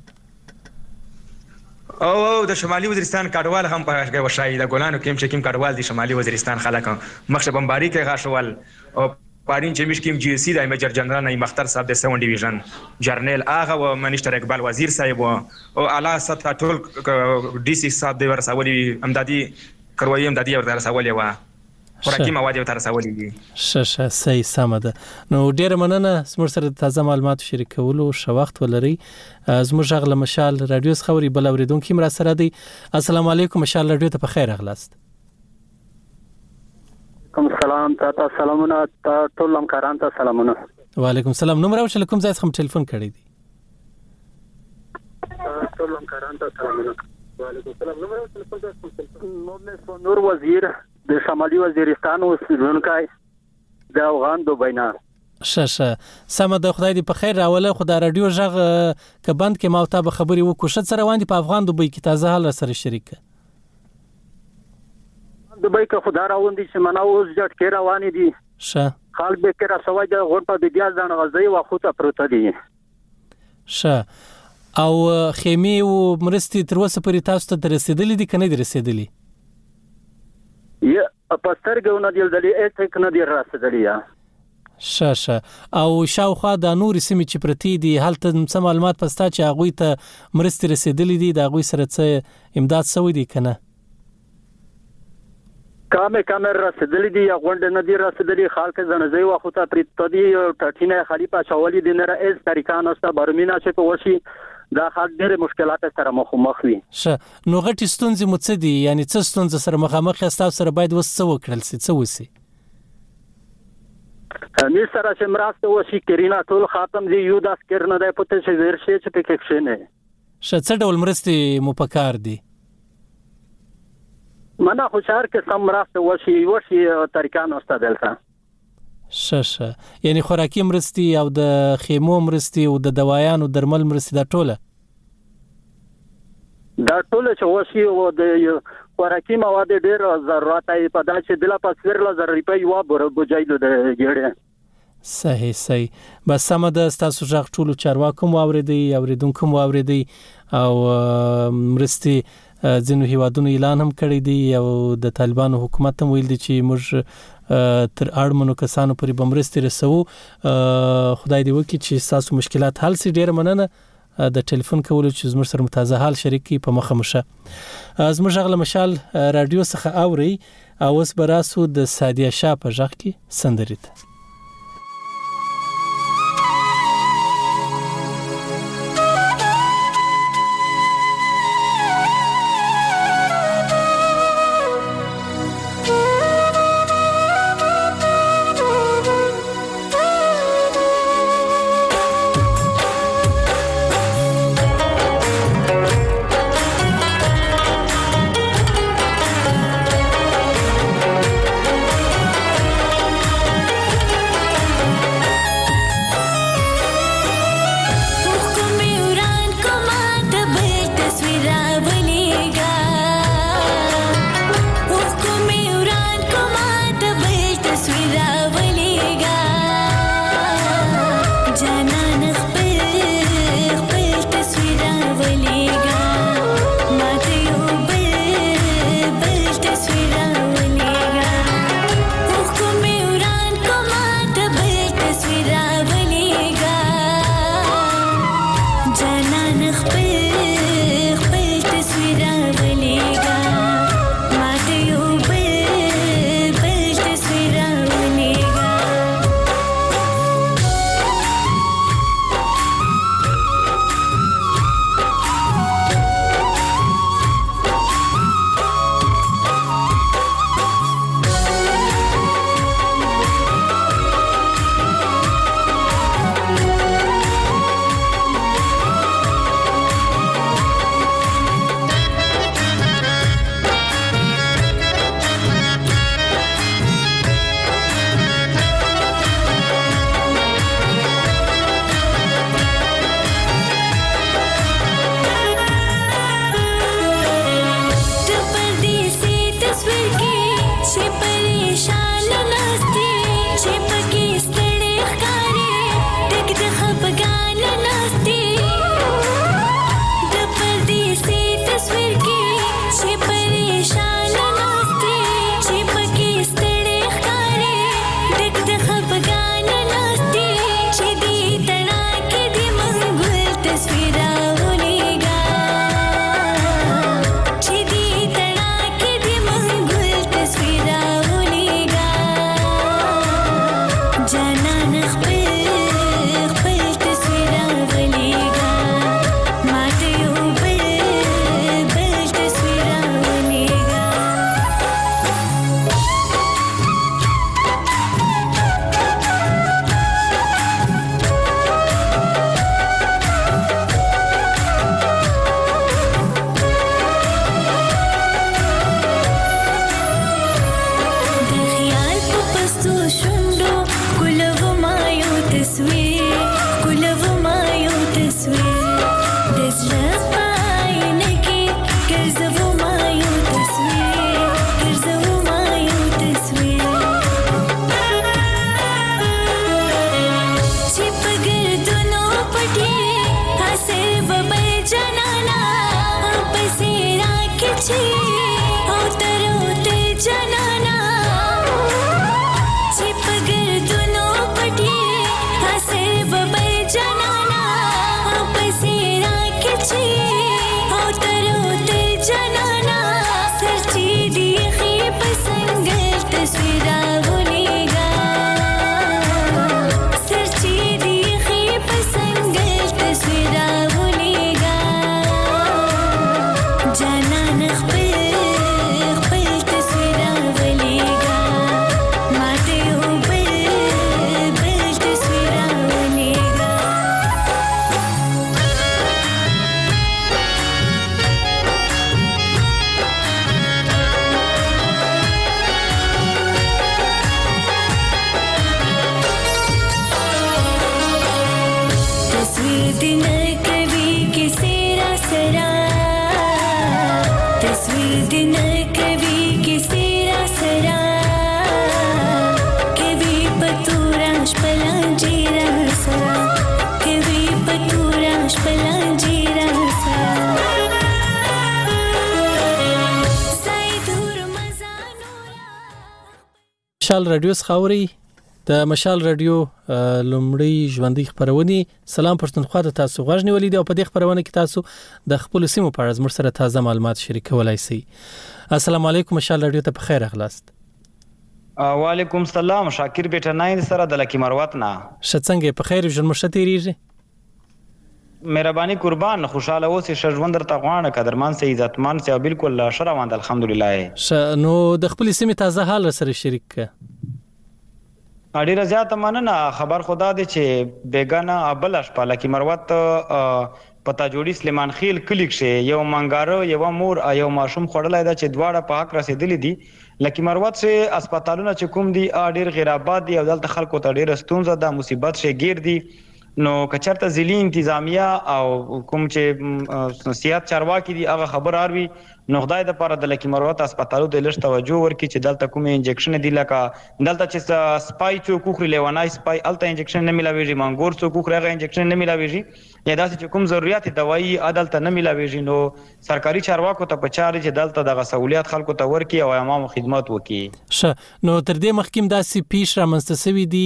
[SPEAKER 12] او او د شمالي وزیرستان کډوال هم په وشای د ګولانو کې چې کوم کډوال دي شمالي وزیرستان خلک مخشه بمباری کې غاښول او پارین چې مشکیم جی سی د میجر جنرال نعیم اختر صاحب د سون ډیویژن جرنیل اغه او منیسټر اقبال وزیر صاحب او اعلی سطح ټول ډي سی صاحب د ورسولي امدادي کروي امدادي ورسولي و خوراکي مواد ورسولي دي.
[SPEAKER 2] شه شه صحیح سم ده. نو ډیر مننه زموږ سره تازه معلومات شریکولو شو وخت ولري. زموږ غل مشال رادیو خوري بل اوریدونکو مر سره دی. السلام علیکم مشال رادیو ته په خیر اغلاست.
[SPEAKER 10] کوم سلام تاسو سلامونه ټول همکاران ته سلامونه.
[SPEAKER 2] وعلیکم سلام. نوم راوښل کوم ځای څخه ټلیفون کړی دی؟
[SPEAKER 10] ټول همکاران ته سلامونه. وعلیکم سلام. نوم راوښل کوم ځای څخه ټلیفون نور وزیر د شمالي وزیرستان اوسیدونکی د افغان دوبینا.
[SPEAKER 2] شه شه سم د خدای دی په خیر راوله. خو د رادیو ژغ ک بند کې ما ته به خبري وکړه چې سره وان دي په افغان دوبۍ کې تازه حال سره شریک
[SPEAKER 10] دوبۍ کې خدای راوندي چې منا اوس جټ کې روانې دي.
[SPEAKER 2] شه
[SPEAKER 10] خال به کې را سوي د غور په بیا ځان غزي واخو ته پروت دي.
[SPEAKER 2] شه او خیمه او مرستي تر اوسه پرې تاسو ته رسیدلې دي کنه دي رسیدلې؟
[SPEAKER 10] یا پسترګونه دی دلې اته کنه دی رسیدلې.
[SPEAKER 2] شه شه او شاوخوا د نور سیمې چې پرتی دي هلته څه معلومات پستا چې هغه ته مرستي رسیدلې دي د هغه سره څه امداد سوي دي کنه؟
[SPEAKER 10] کامه کامه رسیدلې دي یا غونډه نه دي رسیدلې خلک ځنځي واخو ته پرتدي ټټینه خلیفہ شوالي د نره اس طریقان است برمینا چې په وشي دا خاص ډېر مشکلات سره مخ وي.
[SPEAKER 2] شه نو غټي ستونزې مو څه دي؟ یعنی څه ستونزې سره مخامخ یاست سره باید وس څه وکړل سي څه وسی؟
[SPEAKER 10] می سره چې مراسته وشي کرینا ټول ختم دي یو داس کرنه د پته چې ورشي چې پکې کښنه.
[SPEAKER 2] شه څه ډول مرستي مو پکار دي؟
[SPEAKER 10] منا خوشار کې سم مراسته وشي وشي طریقان است دلته.
[SPEAKER 2] شه شه یعنی خوراکي مرستي او د خیمو مرستي او د دوايانو درمل مرستي دا ټوله
[SPEAKER 10] دا ټوله چې وشي او د خوراکي مواد ډیر ضرورت ای په داسې بلا پسیر له ضروري و بر بجایلو د ګړې
[SPEAKER 2] صحیح صحیح بس سم د تاسو ژغ ټولو چارواکو مو اوریدي اوریدونکو مو اوریدي او مرستي ځینو هیوادونو اعلان هم کړی دی او د طالبانو حکومت هم ویل دي چې موږ تر اړمنو کسانو پورې بمرستي رسو خدای دې وکړي چې تاسو مشکلات حل سي. ډیر مننه د ټلیفون کولو چې زموږ سره متازه حال شریکي په مخه مشه. زموږ غل مشال رادیو څخه اوري او اوس براسو د سادیه شاه په ژغ کې سندریت
[SPEAKER 13] جانان خپل
[SPEAKER 2] مشال رادیو خاوري د مشال رادیو لومړی ژوندۍ خبرونه سلام پښتونخوا ته تاسو غوښنی ولید او په دې خبرونه کې تاسو د خپل سیمو په اړه زموږ سره تازه معلومات شریکولای شئ. السلام علیکم مشال رادیو ته بخیر اغلاست.
[SPEAKER 13] وعلیکم السلام شاکر بیٹا ناین سره د لکی مروت نه
[SPEAKER 2] شڅنګ په خیر ژوند مشتریږي.
[SPEAKER 13] مهرباني قربان خوشاله اوسې شژوند در تغوانه قدرمان سي عزتمان سي بالکل شروان الحمدلله.
[SPEAKER 2] نو د خپل سیمه تازه حال سره شریک ک
[SPEAKER 13] اړیر زیات مننه خبر خدا دې چې بیگانه ابلش په لکی مروت پتا جوړی سلیمان خیل کلیک شه یو منګارو یو مور یو ماشوم خړلای دا چې دواړه په حق رسیدلې دي لکی مروت سه هسپتالونه چې کوم دي اډیر غیر آباد دي او دلته خلکو ته ډیر ستونزه ده مصیبت شه گیر دي نو کچرته ځلی انتظامیه او کوم چې سیاست چارواکي دي هغه خبر اروي نو خدای د پاره د لکی مروت هسپتالو د لښ توجه ورکړي چې دلته کوم انجکشن دی لکه دلته چې سپای چوکوخري لیونای سپای الته انجکشن نه ملاويږي مانګور چوکوخري هغه انجکشن نه ملاويږي یا داسې چې کوم ضرورت دوايي عدالت نه ملاويږي نو سرکاري چارواکو ته پچاري چې دلته دغه سہولیت خلکو ته ورکړي او عوامو خدمات وکړي.
[SPEAKER 2] ش نو تر دې مخکیم داسې پیش رامنځته سوي دي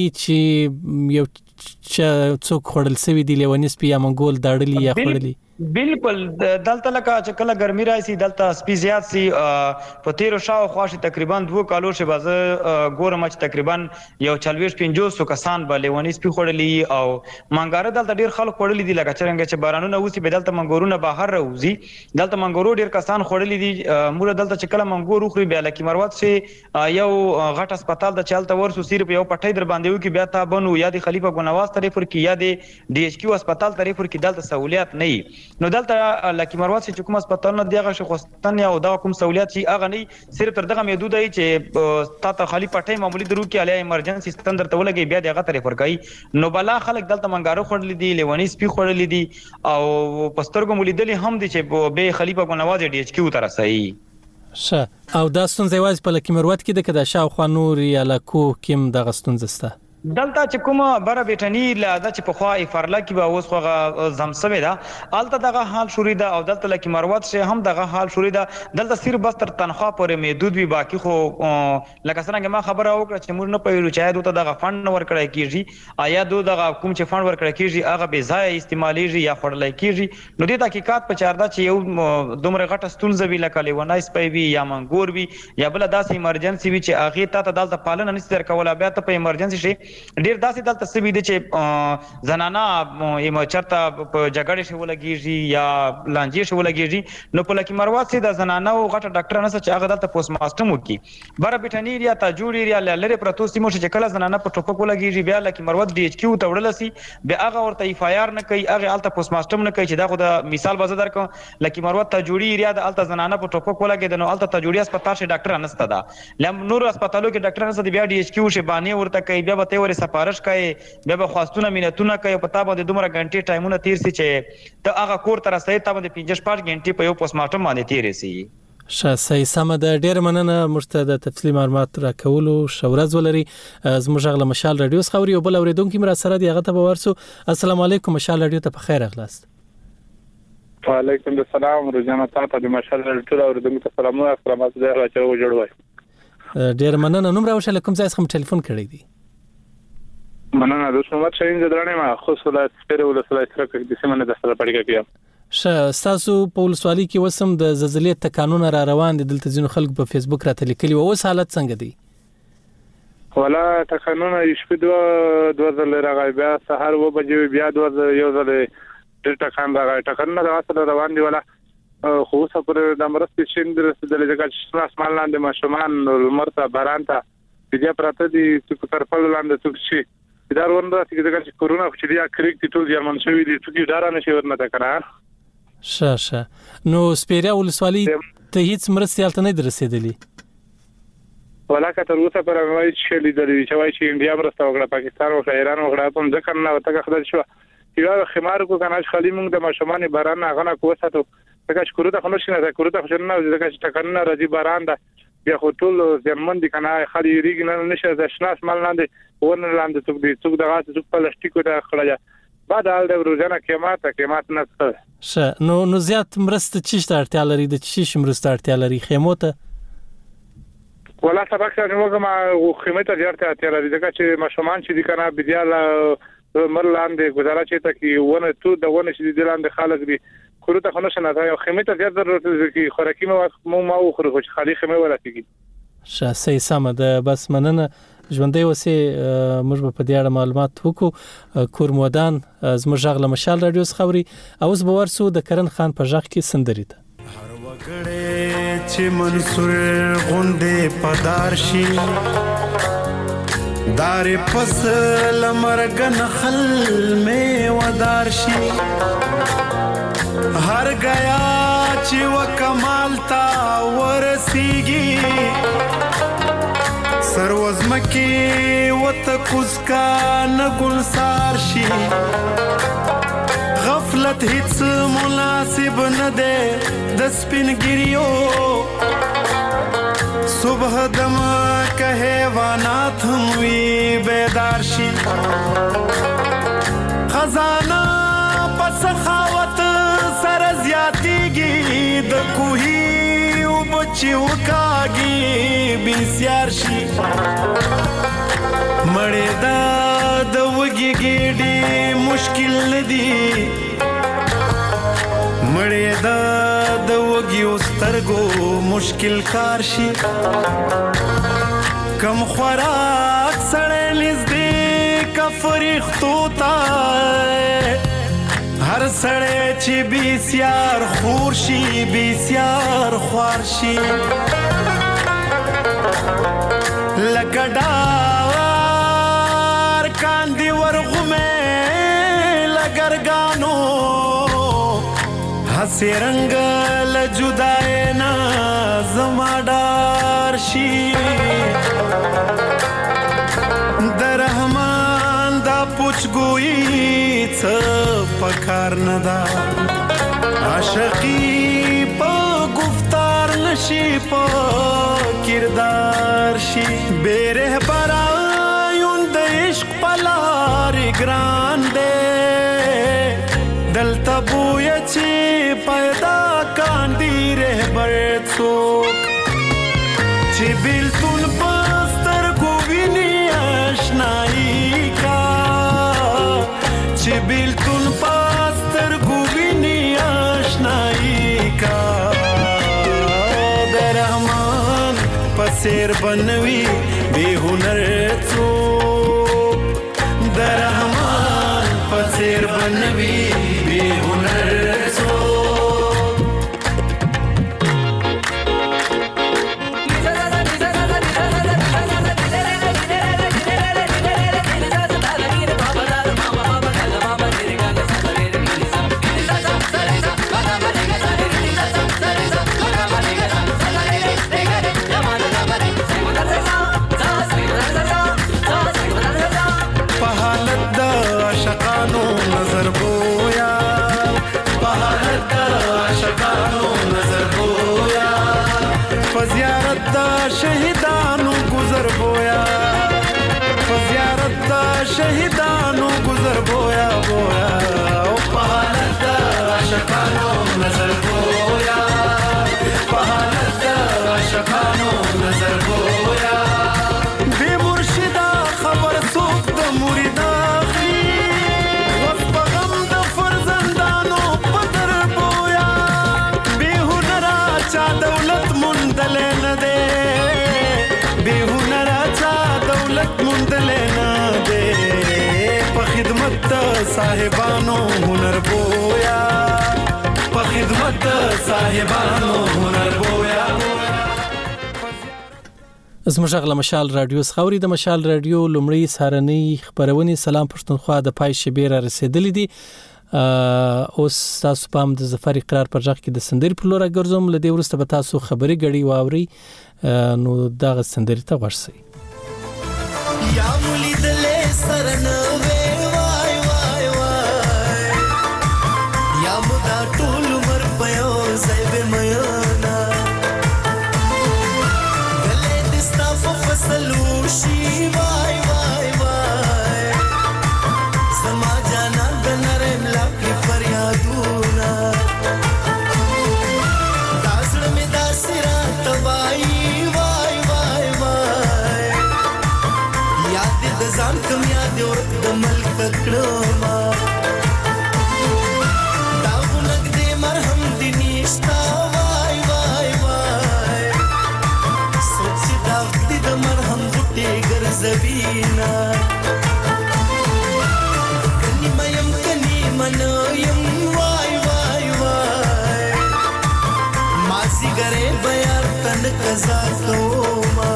[SPEAKER 2] چې یو چې څوک خړل سوي دي لیونی سپي یا منګول داړلی یا خړلی
[SPEAKER 13] بالکل دلته لکه چې کله ګرمي راشي دلته سپي زیات سي په تیرو شاو خواشه تقریبا دوه کالو شه باز ګورم چې تقریبا یو چلويش پنځوس کسان بلې ونی سپي خړلې او منګاره دلته ډیر خلک خړلې دي لکه څنګه چې بارانونه وسی به دلته منګورونه بهر راوځي دلته منګورو ډیر کسان خړلې دي موږ دلته چې کله منګور خوري بیا لکه مروت سي یو غټ هسپتال د چالت ورسو صرف یو پټای در باندې وو کې بیا تا بنو یا د خلیفہ ګنواز طرف ور کې یا د ډي ایچ کیو هسپتال طرف ور کې دلته سہولیت نه نو دلته لکی مروت چې کوم هسپتال نه دیغه شخصتن یا دا کوم سہولیت شي اغه نه صرف تر دغه محدود دی چې تا ته خالی پټه معمولی درو کې علي ایمرجنسي ستندر ته ولګي بیا دغه طرف ورګي نو بلا خلک دلته منګارو خړلې دي لیونی سپي خړلې دي او پسترګو مولیدلې هم دي چې به خلیفہ ګنواز ډي ایچ کیو تر رسي
[SPEAKER 2] شه او دا ستونزې واز په لکی مروت کې د کدا شاو خو نور یا لکو کیم د غستونزسته
[SPEAKER 13] دلته چې کومه بره بیٹنی لاده چې په خوا افرلا کې به اوس خوغه زمسوي دا الته دغه حال شوري دا او دلته لکه مروت شه هم دغه حال شوري دا دلته صرف بس تر تنخوا پورې محدود وي باقي خو لکه څنګه ما خبره وکړه چې موږ نه پېلو چې دوی ته دغه فند ورکړای کیږي آیا دوی دغه کوم چې فند ورکړای کیږي هغه به ځای استعماليږي یا خړلای کیږي نو د تحقیقات په چاردا چې یو دومره غټه ستونزه وی لکه لیونای سپي وی یا منګور وی یا بل داسې ایمرجنسي وی چې هغه ته دلته پالنه نشي درکول بیا ته په ایمرجنسي شي ډیر داسې دلته سوي دي چې زنانا یم چرته په جګړه شو لګیږي یا لانجې شو لګیږي نو په لکه مروت سي د زنانا او غټه ډاکټر نه چې هغه دلته پوسټ ماستر وکي بره بیٹنی یا تاجوړی یا لری پروتو سیمو چې کله زنانا په ټوپک لګیږي بیا لکه مروت ډي ایچ کیو ته وړل سي بیا هغه ورته ایف آی آر نه کوي هغه الته پوسټ ماستر نه کوي چې دا خو د مثال بازار درکو لکه مروت تاجوړی یا د الته زنانا په ټوپک لګیدل نو الته تاجوړی هسپتال شه ډاکټر نسته دا لم نور هسپتالو کې ډاکټر نسته بیا ډي ایچ کیو شه باندې ورته کوي بیا به ته ورې سفارش کوي بیا به خواستونه مينتونه کوي په تابه د دومره غنټي ټایمونه تیر سي چې ته هغه کور تر سره ته باندې پنځه شپږ غنټي په یو پوسټ مارټم باندې تیر سي
[SPEAKER 2] شاسي سم د ډیر مننه مرتضی د تفصیلی معلومات راکولو شورز ولري زموږ غل مشال رادیو خوري او بل اوریدونکو مرا سره دی هغه ته ورسو السلام علیکم مشال رادیو ته په خیر اغلاست.
[SPEAKER 10] وعلیکم السلام روزانه تاسو د مشال رادیو اوریدونکو ته سلامونه اکرامات زه راچو جوړوي
[SPEAKER 2] ډیر مننه نوم راوښه کوم ځای څخه ټلیفون کړی دی
[SPEAKER 10] مننه د سمات شین زدرانه ما خو ولایت سپیره ولایت سره د سیمه د سره پړګه کیه
[SPEAKER 2] ش تاسو په ولسوالۍ کې وسم د زلزلې تکانونه را روان دي دلته ځینو خلک په فیسبوک راته لیکلي او اوس حالت څنګه دی
[SPEAKER 10] ولا تکانونه شپې دوه دوه ځله راغی بیا سحر و بجې بیا دوه یو ځله ډېر تکان راغی تکانونه د اصل روان دي ولا خو سفر د مرستې شین درسته د لږه چې اسمان لاندې ماشومان مرته بارانته بیا پراته دي چې پر خپل لاندې څوک شي دا ورنده چې د کورونا چې بیا کریک ټول جرمن شوی دي چې دارا نشي ورنه تکرار
[SPEAKER 2] شه شه نو سپیریا ولسوالۍ ته هیڅ مرستې الته نه درسېدلې
[SPEAKER 10] ولا که تر اوسه پر وایي چې لیدلې چې وایي چې انډیا مرسته وکړه پاکستان او ایران وکړه په ځکه نه وته خدای شو یو خمار کو کنه خالي موږ د ماشومان باران هغه نه کوساتو ځکه چې کورونا خو نشي نه کورونا خو نه ځکه چې ټکنه راځي باران ده بیا خو ټول زمون دي کنه خالي ریګ نه نشه د شناس مال لاندې ورن لاندې څوک دي څوک دغه څوک پلاستیکو ته خړل بعد حال د روزانه قیمت قیمت نه څه
[SPEAKER 2] شه نو نو زیات مرسته چی ته اړتیا لري د چی مرسته اړتیا لري خیمو ته
[SPEAKER 14] ولا سبق څنګه وګم خیمه ته ځارته اتره دي ځکه چې مشمان چې دي کنه بدیاله مرلاندې گزاره چې ته کی ونه تو د ونه چې د لاندې خالق دي کړو ته خنه شنه دا خیمه ته ځار ضرورت دي خوراکي مو ما خو خو خالي خیمه وراتېږي
[SPEAKER 2] شاسې سم ده بس مننه ژوندۍ اوسې موږ په دې اړه معلومات وکړو کورمودان زموږ غږ له مشال رادیو خبري اوس به ورسو د کرن خان په ژغ کې سندري ته
[SPEAKER 15] وګړې چې منصور غوندې پدار شي دار فصل مرګ نخل می ودار شي هر غیا چې وکمال تا ورسیږي سروزمکی وت کوزکا نګل سار شي غفلت هیڅ مناسب نه ده د سپینګریو صبح دم که حیوانات هم وی بیدار شي خزانه په سخاوت سره زیاتیږي د کوهي او بچي وکاږي بسیار شي مړې دا د وګي ګډي مشکل ندي مړې دا د وګي سترګو مشکل کار شي کم خوراک سړې نږدې کا فرښتو تا هر سړې چې بسیار خور شي بسیار خوار شي لکډار کاندي ورغمه لګرګانو هسي رنگ لجدای نا زمادار شي درحمان دا پوچګوئی څه پکار نه دا عاشقی په گفتار نشي په کردار شي بیره برایون د عشق پلار ګران دے دلته بوی چې پیدا کاندي رهبر څوک چې بیلتون پستر کو ویني آشنایی کا چې بیلتون پستر کو ویني آشنایی کا درحمان پسیر بنوي بے هنر څوک درحمان پسیر بنوي بے هنر څوک شهیدانو گذر بویا بویا او پہالت عاشقانو نظر بویا پہالت عاشقانو نظر بویا بے مرشدہ خبر سوک د مریدا خی وقت بغم د فرزندانو پدر بویا بے ہنرا چا دولت مندل نہ دے بے ہنرا چا دولت مندل نہ دے خدمت صاحبانو هنر بویا په خدمت صاحبانو هنر بویا
[SPEAKER 2] زموږ غږ له مشال رادیو خبري د مشال رادیو لومړی سهارنۍ خبرونه سلام پښتونخوا د پای شبیر رسیدلې دي اوس تاسو پام د ظفر اقرار پر ځخ کې د سندري په لور ګرځوم لدی ورسته به تاسو خبري غړي واوري نو دغه سندري ته ورسئ
[SPEAKER 11] یا ولیدلې سرنوي She vai vai vai Sama jana ganarem lapi faryaduna Dasr me dasira tabai vai vai
[SPEAKER 15] مرهم غټي ګرځوینا کني میم کني منیم وای وای وای مازی ګره بیا تن قزا کوما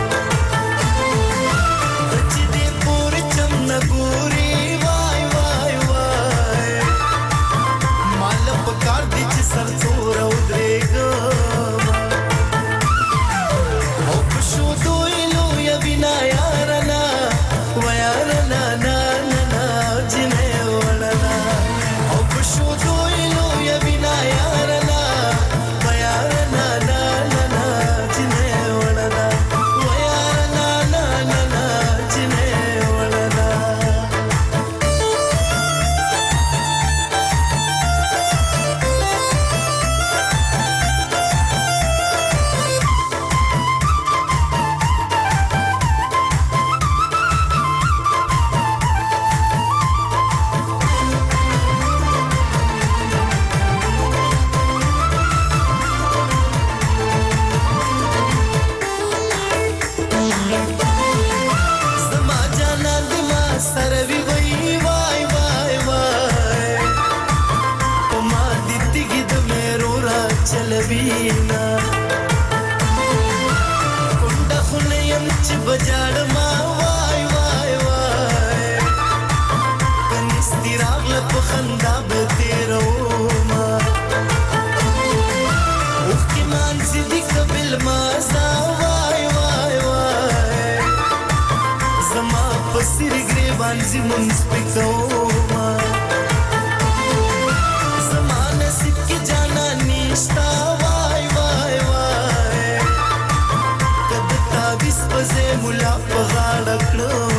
[SPEAKER 15] بچ دې پور چم نګوري وای وای وای مال پکار دې چې سر تور او درېګا او پښو دویلو یا بنا یارنا و یارنا نا نا نا جنې ولنا او پښو دویلو یا بنا یارنا و یارنا نا نا نا جنې ولنا و یارنا نا نا نا جنې ولنا زما جانا دما سروي وای وای وای وای او ما دې تګي د مېرو را چلوينا کونډه خونه يم چې بجاړ ما وای وای وای کنيستي راغله په خندا به تیرو ما اوخ کې مان سيدي قبل ما سا وای وای وای زما پسیر گریبان زمون سپکوما زما نصیب کی جانا نشتا وای وای وای کد تابیس پزے ملا پغاڑ کړو